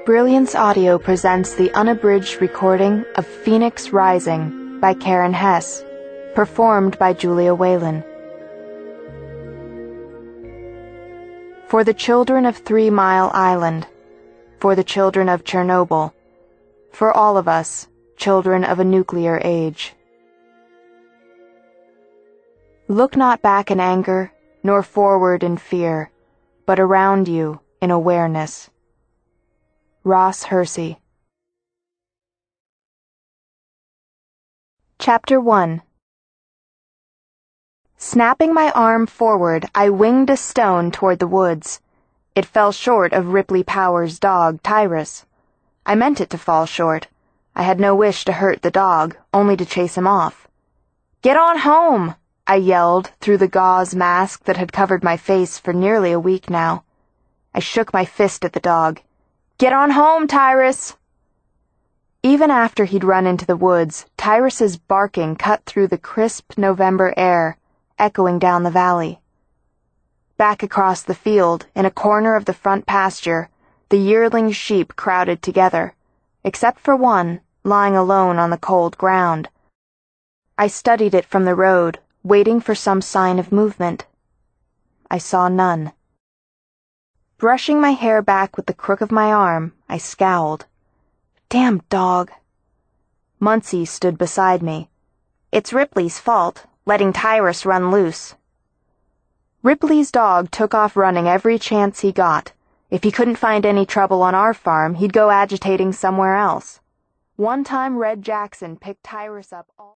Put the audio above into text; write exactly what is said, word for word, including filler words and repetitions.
Brilliance Audio presents the unabridged recording of Phoenix Rising by Karen Hess, performed by Julia Whalen. For the children of Three Mile Island, for the children of Chernobyl, for all of us, children of a nuclear age. Look not back in anger, nor forward in fear, but around you in awareness. Ross Hersey. Chapter one. Snapping my arm forward, I winged a stone toward the woods. It fell short of Ripley Power's dog, Tyrus. I meant it to fall short. I had no wish to hurt the dog, only to chase him off. "Get on home!" I yelled through the gauze mask that had covered my face for nearly a week now. I shook my fist at the dog. "Get on home, Tyrus!" Even after he'd run into the woods, Tyrus's barking cut through the crisp November air, echoing down the valley. Back across the field, in a corner of the front pasture, the yearling sheep crowded together, except for one, lying alone on the cold ground. I studied it from the road, waiting for some sign of movement. I saw none. Brushing my hair back with the crook of my arm, I scowled. Damn dog. Muncie stood beside me. "It's Ripley's fault, letting Tyrus run loose." Ripley's dog took off running every chance he got. If he couldn't find any trouble on our farm, he'd go agitating somewhere else. One time Red Jackson picked Tyrus up all